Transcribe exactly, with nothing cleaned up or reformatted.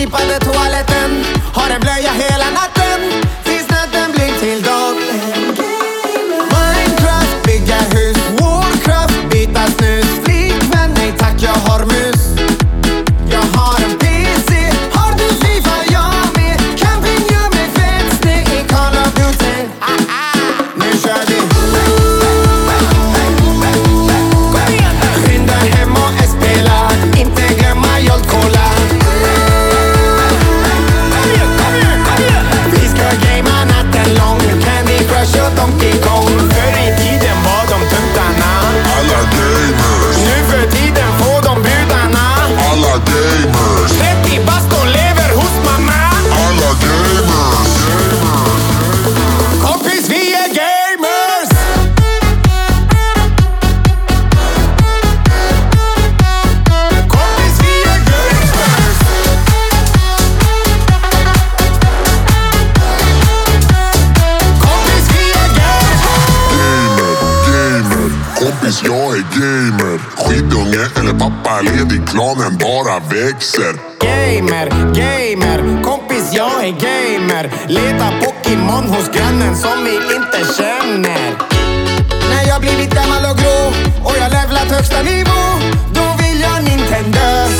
slipade toaletten. Har en blöja hela natten tills natten blir till dag. Minecraft, bygga hus. Warcraft, byta snus. Flickvän, nej tack jag har mus. Jag har en P C. Har du FIFA? Jag med. Camping gör mig fett snygg i Call of Duty. ah, ah. Nu kör vi. Skynda hem och spela. Inte glömma Jolt Cola. Vi ska gamea natten lång. Candy Crush och Donkey Kong. Förr i tiden var de tuntarna. Alla gamers. Nu för tiden får de budarna. Alla gamers. trettio bast och lever hos mamma. Alla gamers. Kompis, vi är gamers. Kompis, vi är gamers. Kompis, vi är gamers. Gamer, gamer. Kompis, jag är gamer. Skidunge eller pappaledig. Klanen bara växer. Gamer, gamer, kompis jag är gamer. Leta Pokémon hos grannen som vi inte känner. När jag blivit gammal och grå och jag levlat högsta nivå, då vill jag Nintendo.